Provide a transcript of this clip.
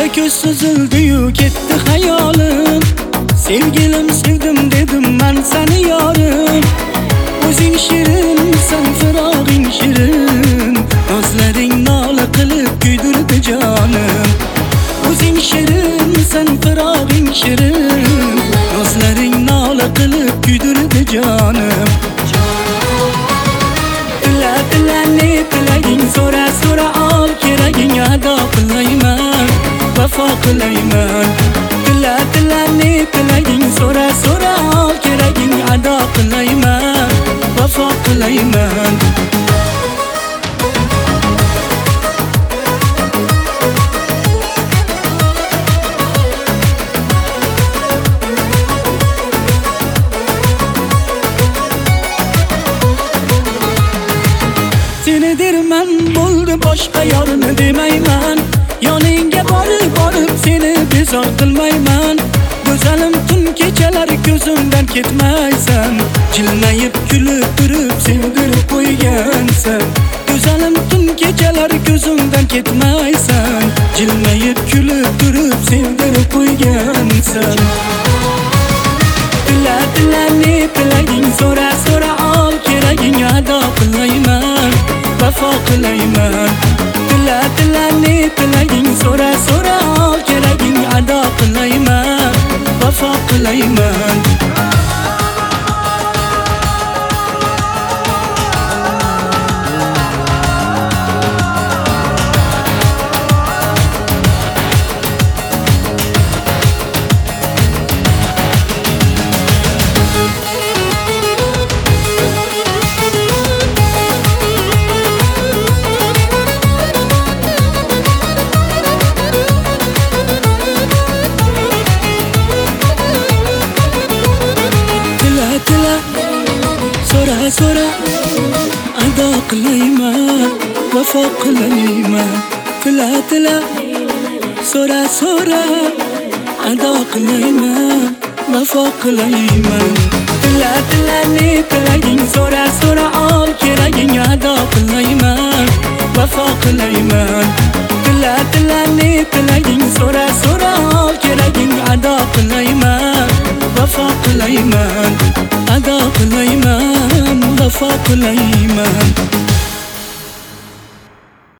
ko'z suzildi-yu ketdi hayolim. Sevgilim sevdim dedim men seni yorim. O'zing shirinsan, firog'ing shirin, nozlaring nola qilib kuydirdi jonim. O'zing shirinsan, firog'ing shirin, nozlaring nola qilib kuydirdi jonim. Tila ne tilaging, so'ra so'ra ol keraging, ado qilayman, vafo qilayman. Tila ne tilaging, so'ra so'ra ol keraging, ado qilayman, vafo qilayman. Seni derman bo'ldi boshqa yorini demayman. Yoningga borib seni bezor qilmayman. Go'zalim tun kechalar ko'zimdan ketmaysan. Jilmayib kulib turib sevdirib qo'ygansan. Go'zalim tun kechalar ko'zimdan ketmaysan. Jilmayib kulib turib sevdirib qo'ygansan. Tila ne tilaging, so'ra so'ra ol keraging, ado qilayman, vafo qilayman. Tila ne tilaging, so'ra so'ra ol keraging, ado qilayman, vafo qilayman. So'ra so'ra ado qilayman, vafo qilayman. Tila so'ra so'ra ado qilayman, vafo qilayman. Tila ne tilaging, so'ra so'ra ol keraging, ado qilayman, vafo qilayman. Tila ne tilaging, so'ra so'ra ol keraging, ado qilayman, vafo qilayman. Ado qilayman, vafo qilayman.